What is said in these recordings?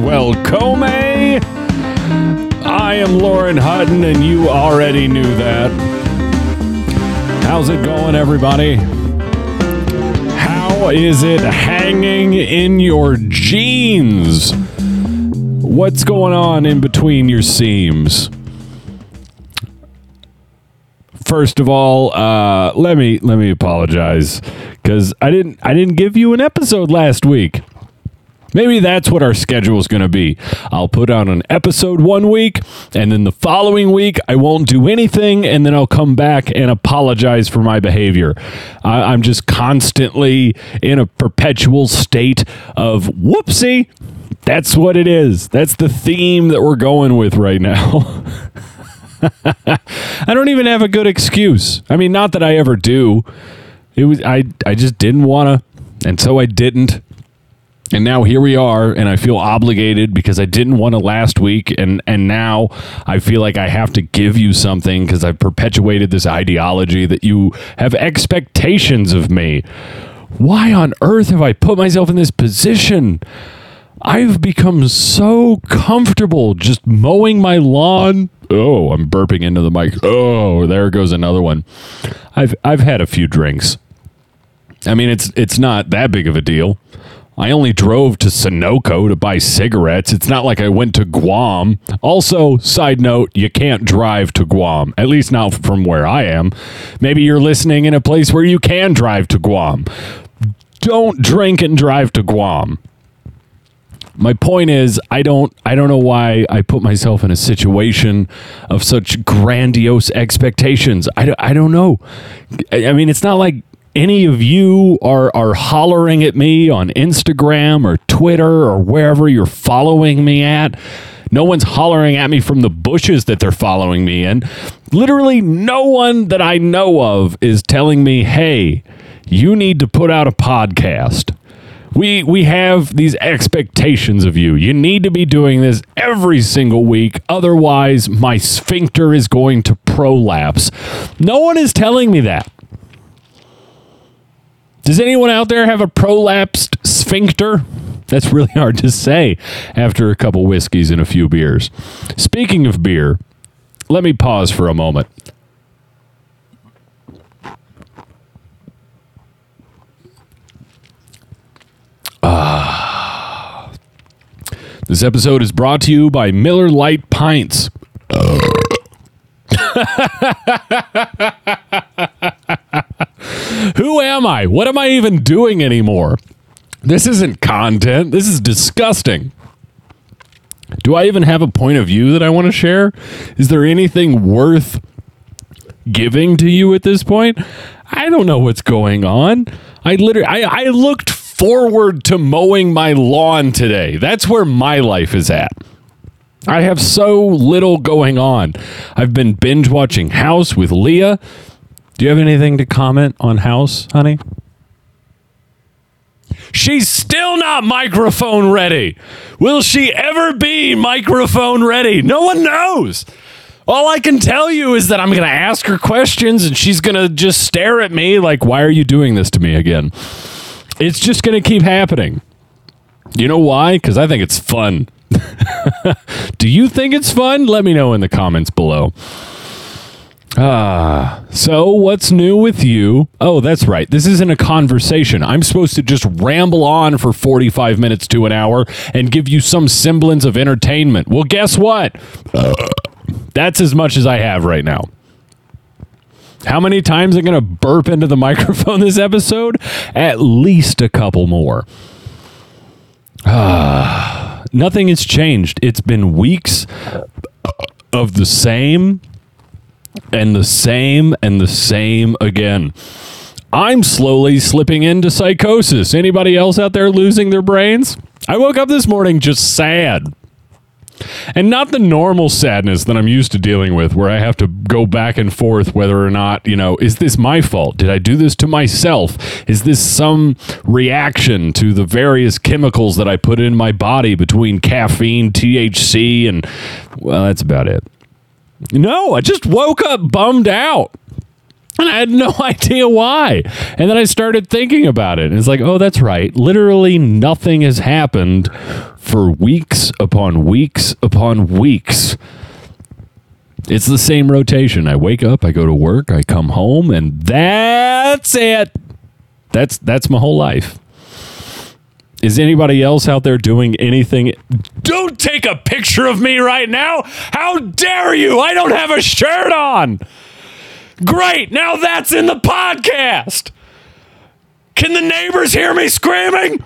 welcome. I am Lauren Hutton, and you already knew that. How's it going, everybody? How is it hanging in your jeans? What's going on in between your seams? First of all, let me apologize because I didn't give you an episode last week. Maybe that's what our schedule is going to be. I'll put out an episode 1 week, and then the following week I won't do anything, and then I'll come back and apologize for my behavior. I'm just constantly in a perpetual state of whoopsie. That's what it is. That's the theme that we're going with right now. I don't even have a good excuse. I mean, not that I ever do. I just didn't want to, and so I didn't. And now here we are, and I feel obligated because I didn't want to last week, and now I feel like I have to give you something because I've perpetuated this ideology that you have expectations of me. Why on earth have I put myself in this position? I've become so comfortable just mowing my lawn. Oh, I'm burping into the mic. Oh, there goes another one. I've had a few drinks. I mean, it's not that big of a deal. I only drove to Sunoco to buy cigarettes. It's not like I went to Guam. Also, side note, you can't drive to Guam, at least not from where I am. Maybe you're listening in a place where you can drive to Guam. Don't drink and drive to Guam. My point is, I don't know why I put myself in a situation of such grandiose expectations. I don't know. I mean, it's not like any of you are hollering at me on Instagram or Twitter or wherever you're following me at. No one's hollering at me from the bushes that they're following me in. Literally no one that I know of is telling me, hey, you need to put out a podcast. We have these expectations of you. You need to be doing this every single week. Otherwise, my sphincter is going to prolapse. No one is telling me that. Does anyone out there have a prolapsed sphincter? That's really hard to say after a couple whiskeys and a few beers. Speaking of beer, let me pause for a moment. This episode is brought to you by Miller Lite Pints. Who am I? What am I even doing anymore? This isn't content. This is disgusting. Do I even have a point of view that I want to share? Is there anything worth giving to you at this point? I don't know what's going on. I looked forward to mowing my lawn today. That's where my life is at. I have so little going on. I've been binge watching House with Leah. Do you have anything to comment on House, honey? She's still not microphone ready. Will she ever be microphone ready? No one knows. All I can tell you is that I'm going to ask her questions and she's going to just stare at me like, why are you doing this to me again? It's just going to keep happening. You know why? Because I think it's fun. Do you think it's fun? Let me know in the comments below. So what's new with you? Oh, that's right. This isn't a conversation. I'm supposed to just ramble on for 45 minutes to an hour and give you some semblance of entertainment. Well, guess what? That's as much as I have right now. How many times am I going to burp into the microphone this episode? At least a couple more. Nothing has changed. It's been weeks of the same and the same and the same again. I'm slowly slipping into psychosis. Anybody else out there losing their brains? I woke up this morning just sad. And not the normal sadness that I'm used to dealing with, where I have to go back and forth whether or not, is this my fault? Did I do this to myself? Is this some reaction to the various chemicals that I put in my body between caffeine, THC, and, well, that's about it. No, I just woke up bummed out. And I had no idea why. And then I started thinking about it. And it's like, oh, that's right. Literally nothing has happened for weeks upon weeks upon weeks. It's the same rotation. I wake up, I go to work, I come home, and that's it. That's my whole life. Is anybody else out there doing anything? Don't take a picture of me right now. How dare you? I don't have a shirt on. Great. Now that's in the podcast. Can the neighbors hear me screaming?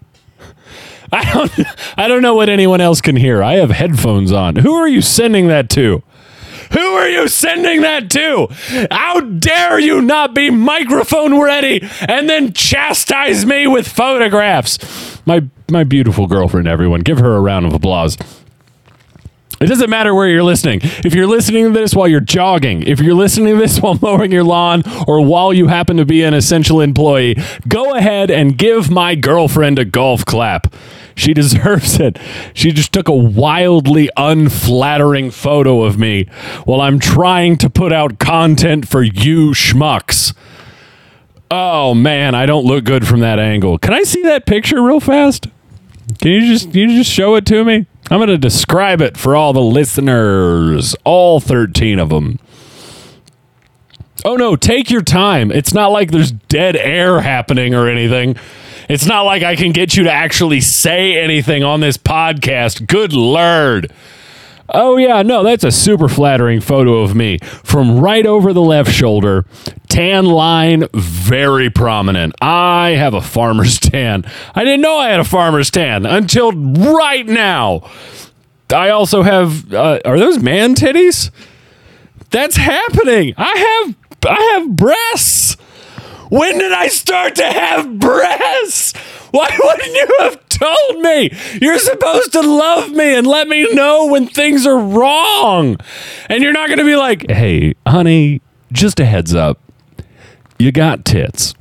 I don't know what anyone else can hear. I have headphones on. Who are you sending that to? Who are you sending that to? How dare you not be microphone ready and then chastise me with photographs? My beautiful girlfriend, everyone. Give her a round of applause. It doesn't matter where you're listening. If you're listening to this while you're jogging, if you're listening to this while mowing your lawn, or while you happen to be an essential employee, go ahead and give my girlfriend a golf clap. She deserves it. She just took a wildly unflattering photo of me while I'm trying to put out content for you schmucks. Oh, man, I don't look good from that angle. Can I see that picture real fast? Can you just show it to me? I'm going to describe it for all the listeners, all 13 of them. Oh, no, take your time. It's not like there's dead air happening or anything. It's not like I can get you to actually say anything on this podcast. Good Lord. Oh, yeah, no, that's a super flattering photo of me from right over the left shoulder. Tan line, very prominent. I have a farmer's tan. I didn't know I had a farmer's tan until right now. I also have, are those man titties? That's happening. I have breasts. When did I start to have breasts? Why wouldn't you have told me? You're supposed to love me and let me know when things are wrong. And you're not going to be like, hey, honey, just a heads up. You got tits.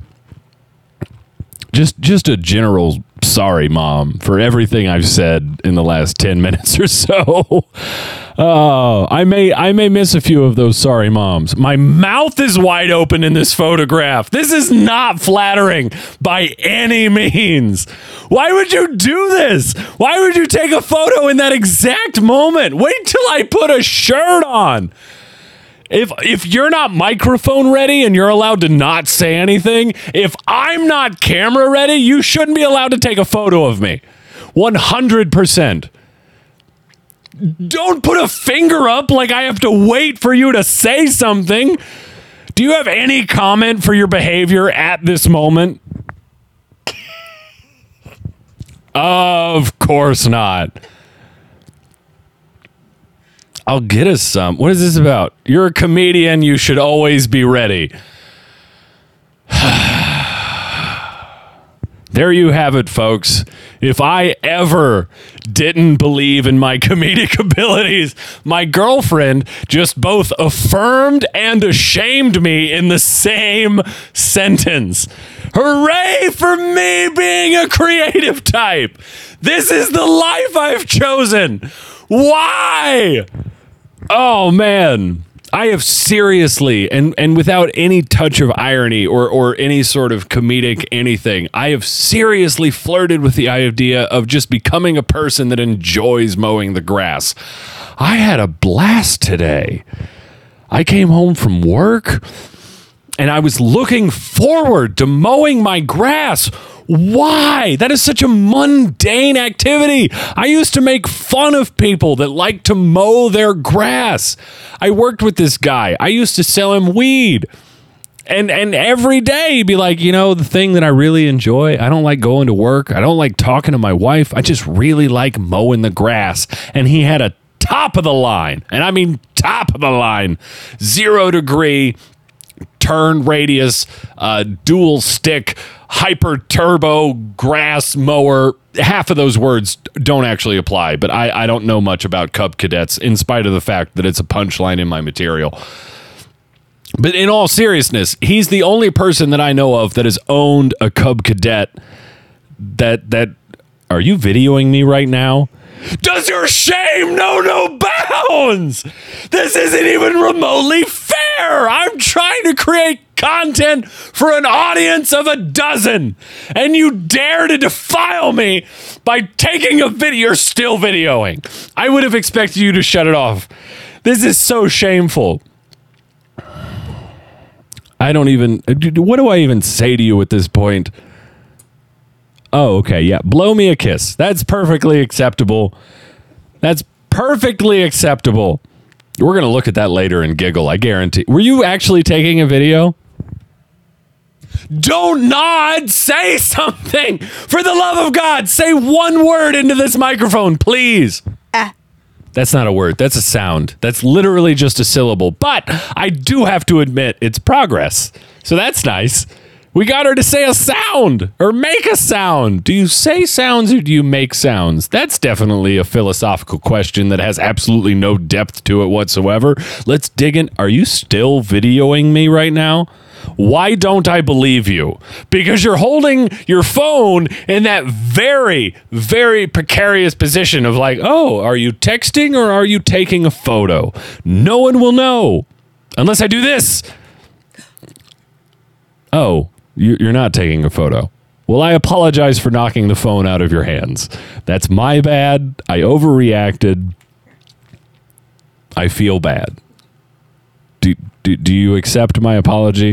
Just a general sorry, Mom, for everything I've said in the last 10 minutes or so. I may miss a few of those sorry moms. My mouth is wide open in this photograph. This is not flattering by any means. Why would you do this? Why would you take a photo in that exact moment? Wait till I put a shirt on. If you're not microphone ready and you're allowed to not say anything, if I'm not camera ready, you shouldn't be allowed to take a photo of me. 100%. Don't put a finger up like I have to wait for you to say something. Do you have any comment for your behavior at this moment? Of course not. I'll get us some. What is this about? You're a comedian. You should always be ready. There you have it, folks. If I ever didn't believe in my comedic abilities, my girlfriend just both affirmed and ashamed me in the same sentence. Hooray for me being a creative type. This is the life I've chosen. Why? Oh, man. I have seriously, and without any touch of irony or any sort of comedic anything, I have seriously flirted with the idea of just becoming a person that enjoys mowing the grass. I had a blast today. I came home from work, and I was looking forward to mowing my grass. Why? That is such a mundane activity. I used to make fun of people that like to mow their grass. I worked with this guy. I used to sell him weed. And every day he'd be like, you know, the thing that I really enjoy, I don't like going to work. I don't like talking to my wife. I just really like mowing the grass. And he had a top of the line, and I mean top of the line, 0 degree turn radius, dual stick, hyper turbo grass mower. Half of those words don't actually apply, but I don't know much about Cub Cadets in spite of the fact that it's a punchline in my material. But in all seriousness, he's the only person that I know of that has owned a Cub Cadet that are you videoing me right now? Does your shame know no bounds? This isn't even remotely fair. I'm trying to create content for an audience of 12, and you dare to defile me by taking a video. You're still videoing. I would have expected you to shut it off. This is so shameful. I don't even, what do I even say to you at this point? Oh, okay, yeah. Blow me a kiss. That's perfectly acceptable. That's perfectly acceptable. We're going to look at that later and giggle, I guarantee. Were you actually taking a video? Don't nod. Say something. For the love of God, say one word into this microphone, please. That's not a word. That's a sound. That's literally just a syllable. But I do have to admit, it's progress. So that's nice. We got her to say a sound or make a sound. Do you say sounds or do you make sounds? That's definitely a philosophical question that has absolutely no depth to it whatsoever. Let's dig in. Are you still videoing me right now? Why don't I believe you? Because you're holding your phone in that very, very precarious position of like, oh, are you texting or are you taking a photo? No one will know unless I do this. Oh, you're not taking a photo. Well, I apologize for knocking the phone out of your hands. That's my bad. I overreacted. I feel bad. Do you accept my apology?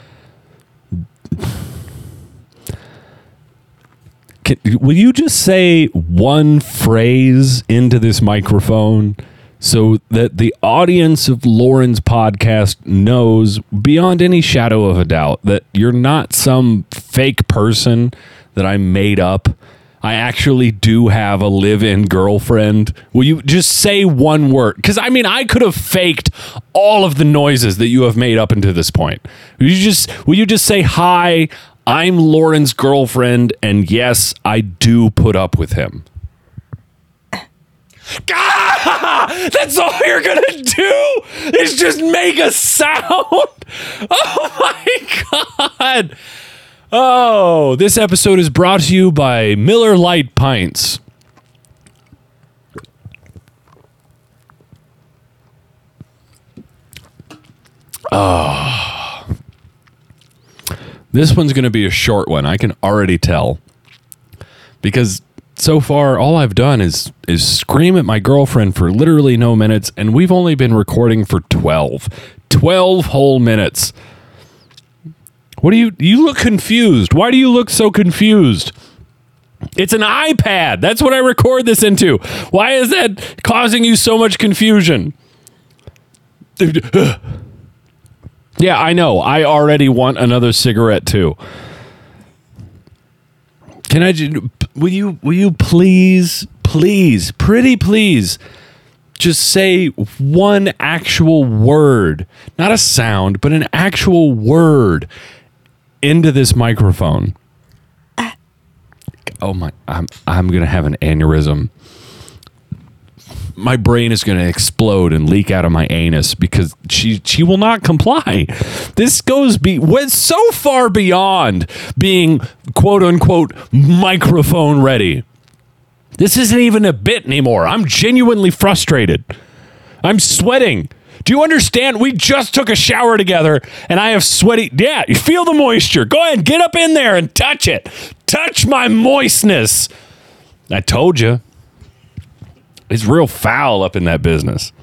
Will you just say one phrase into this microphone so that the audience of Lauren's podcast knows beyond any shadow of a doubt that you're not some fake person that I made up? I actually do have a live-in girlfriend. Will you just say one word? Because, I mean, I could have faked all of the noises that you have made up until this point. Will you just say, hi, I'm Lauren's girlfriend, and yes, I do put up with him. God, that's all you're going to do is just make a sound? Oh, my God. Oh, this episode is brought to you by Miller Lite Pints. Oh. This one's going to be a short one. I can already tell. Because so far, all I've done is scream at my girlfriend for literally no minutes, and we've only been recording for 12 whole minutes. What do you look confused? Why do you look so confused? It's an iPad. That's what I record this into. Why is that causing you so much confusion? Yeah, I know. I already want another cigarette too. Can I will you please, pretty please just say one actual word, not a sound, but an actual word into this microphone. Oh my, I'm going to have an aneurysm. My brain is going to explode and leak out of my anus because she will not comply. This goes so far beyond being quote unquote microphone ready. This isn't even a bit anymore. I'm genuinely frustrated. I'm sweating. Do you understand? We just took a shower together and I have sweaty. Yeah, you feel the moisture. Go ahead, get up in there and touch it. Touch my moistness. I told you. It's real foul up in that business.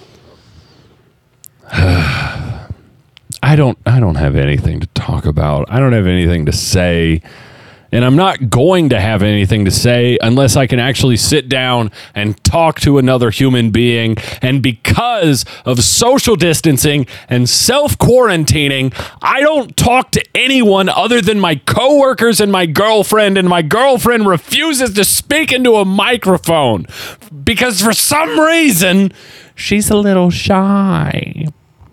I don't have anything to talk about. I don't have anything to say. And I'm not going to have anything to say unless I can actually sit down and talk to another human being. And because of social distancing and self-quarantining, I don't talk to anyone other than my coworkers and my girlfriend refuses to speak into a microphone because for some reason, she's a little shy.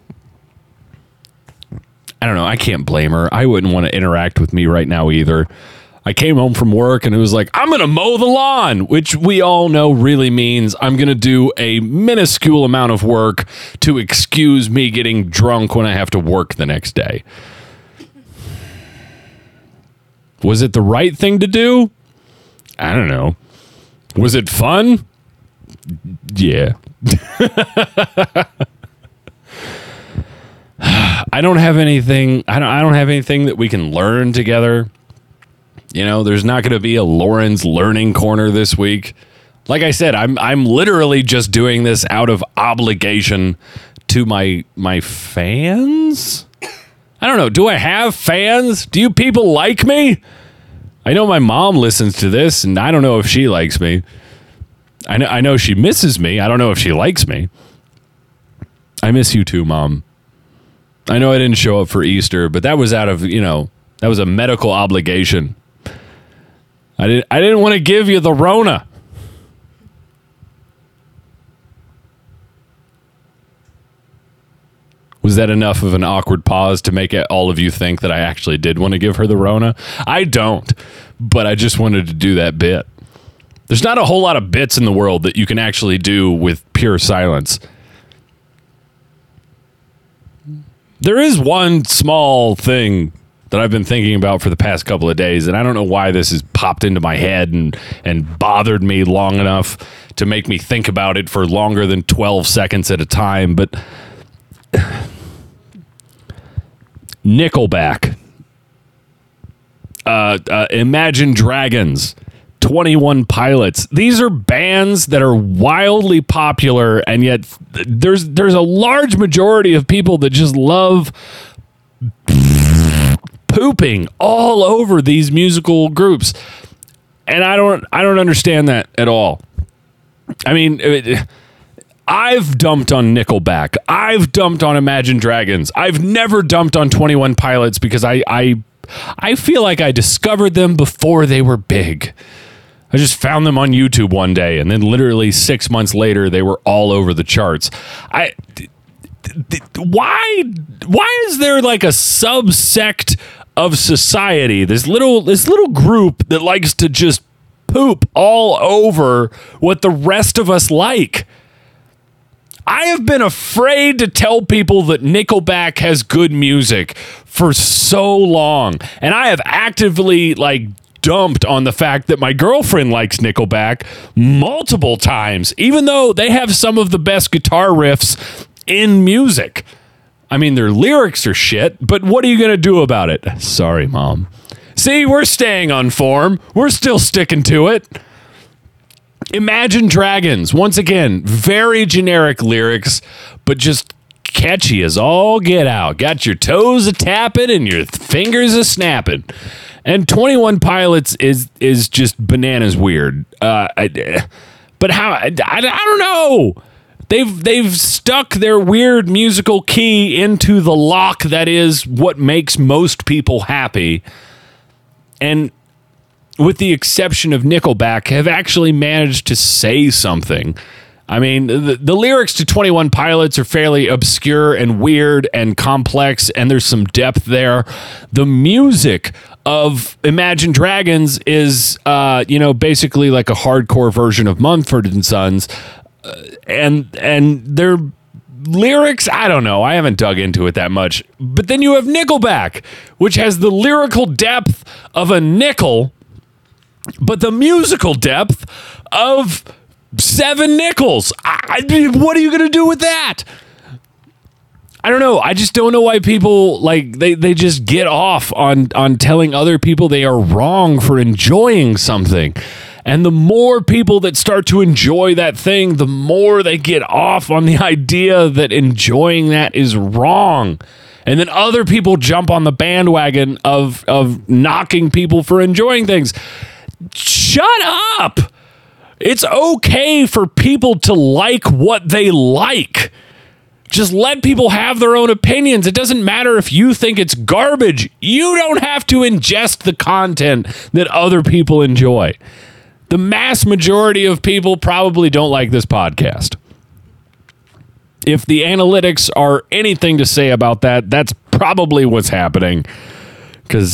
I don't know. I can't blame her. I wouldn't want to interact with me right now either. I came home from work and it was like, I'm going to mow the lawn, which we all know really means I'm going to do a minuscule amount of work to excuse me getting drunk when I have to work the next day. Was it the right thing to do? I don't know. Was it fun? Yeah. I I don't have anything. I don't have anything that we can learn together. You know, there's not going to be a Lauren's Learning Corner this week. Like I said, I'm literally just doing this out of obligation to my fans. I don't know. Do I have fans? Do you people like me? I know my mom listens to this, and I don't know if she likes me. I know she misses me. I don't know if she likes me. I miss you too, Mom. I know I didn't show up for Easter, but that was out of, that was a medical obligation. I didn't want to give you the Rona. Was that enough of an awkward pause to make all of you think that I actually did want to give her the Rona? I don't, but I just wanted to do that bit. There's not a whole lot of bits in the world that you can actually do with pure silence. There is one small thing that I've been thinking about for the past couple of days, and I don't know why this has popped into my head and bothered me long enough to make me think about it for longer than 12 seconds at a time, but Nickelback, Imagine Dragons, 21 Pilots. These are bands that are wildly popular, and yet there's a large majority of people that just love pooping all over these musical groups, and I don't understand that at all. I mean, I've dumped on Nickelback. I've dumped on Imagine Dragons. I've never dumped on 21 Pilots because I feel like I discovered them before they were big. I just found them on YouTube one day, and then literally 6 months later, they were all over the charts. Why is there like a subsect of society, this little group that likes to just poop all over what the rest of us like? I have been afraid to tell people that Nickelback has good music for so long, and I have actively dumped on the fact that my girlfriend likes Nickelback multiple times, even though they have some of the best guitar riffs in music. I mean, their lyrics are shit, but what are you going to do about it? Sorry, Mom. See, we're staying on form. We're still sticking to it. Imagine Dragons, once again, very generic lyrics, but just catchy as all get out. Got your toes a-tapping and your fingers a-snapping. And 21 Pilots is just bananas weird. But how? I don't know. They've stuck their weird musical key into the lock that is what makes most people happy. And with the exception of Nickelback, have actually managed to say something. I mean, the lyrics to 21 Pilots are fairly obscure and weird and complex, and there's some depth there. The music of Imagine Dragons is, basically like a hardcore version of Mumford & Sons, and their lyrics, I don't know. I haven't dug into it that much. But then you have Nickelback, which has the lyrical depth of a nickel, but the musical depth of 7 nickels. What are you going to do with that? I don't know. I just don't know why people they just get off on telling other people they are wrong for enjoying something. And the more people that start to enjoy that thing, the more they get off on the idea that enjoying that is wrong. And then other people jump on the bandwagon of knocking people for enjoying things. Shut up. It's okay for people to like what they like. Just let people have their own opinions. It doesn't matter if you think it's garbage. You don't have to ingest the content that other people enjoy. The mass majority of people probably don't like this podcast. If the analytics are anything to say about that, that's probably what's happening. Because,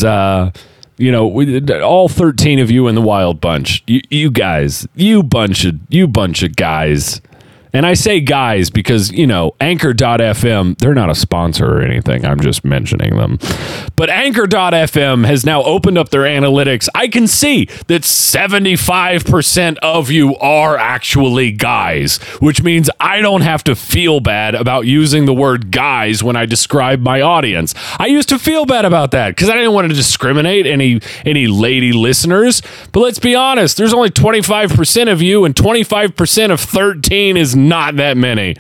all 13 of you in the Wild Bunch, you guys, you bunch of guys, And I say guys because, Anchor.fm, they're not a sponsor or anything. I'm just mentioning them. But Anchor.fm has now opened up their analytics. I can see that 75% of you are actually guys, which means I don't have to feel bad about using the word guys when I describe my audience. I used to feel bad about that because I didn't want to discriminate any lady listeners. But let's be honest, there's only 25% of you, and 25% of 13 is not that many.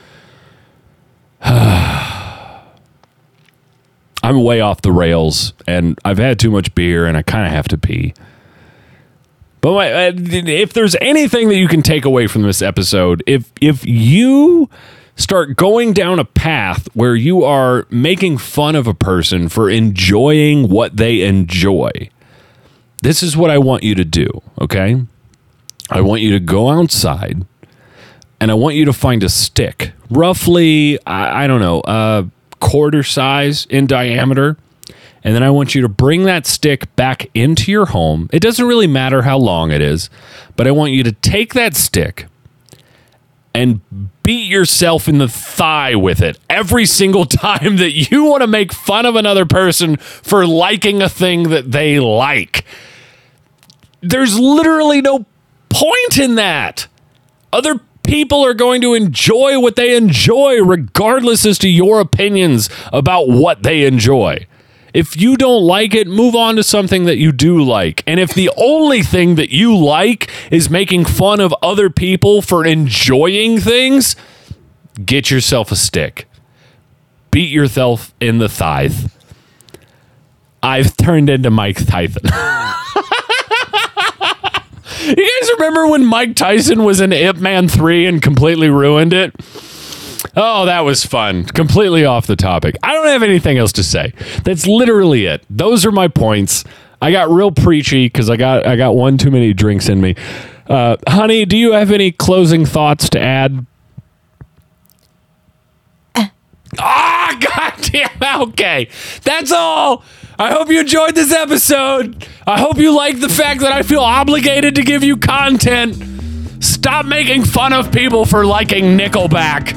I'm way off the rails, and I've had too much beer, and I kind of have to pee. But if there's anything that you can take away from this episode, if you start going down a path where you are making fun of a person for enjoying what they enjoy, this is what I want you to do, okay? I want you to go outside, and I want you to find a stick, roughly, I don't know, a quarter size in diameter. And then I want you to bring that stick back into your home. It doesn't really matter how long it is, but I want you to take that stick and beat yourself in the thigh with it every single time that you want to make fun of another person for liking a thing that they like. There's literally no point in that. Other people are going to enjoy what they enjoy, regardless as to your opinions about what they enjoy. If you don't like it, move on to something that you do like. And if the only thing that you like is making fun of other people for enjoying things, get yourself a stick. Beat yourself in the thigh. I've turned into Mike Tyson. You guys remember when Mike Tyson was in Ip Man 3 and completely ruined it? Oh, that was fun. Completely off the topic. I don't have anything else to say. That's literally it. Those are my points. I got real preachy because I got one too many drinks in me. Honey, do you have any closing thoughts to add? Goddamn. Okay. That's all. I hope you enjoyed this episode. I hope you like the fact that I feel obligated to give you content. Stop making fun of people for liking Nickelback.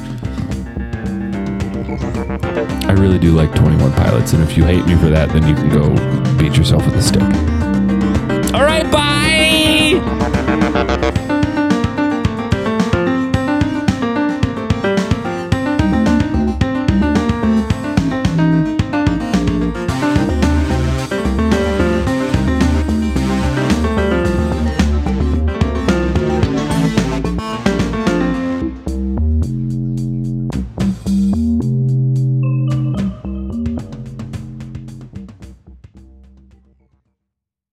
I really do like 21 Pilots, and if you hate me for that, then you can go beat yourself with a stick. All right, bye!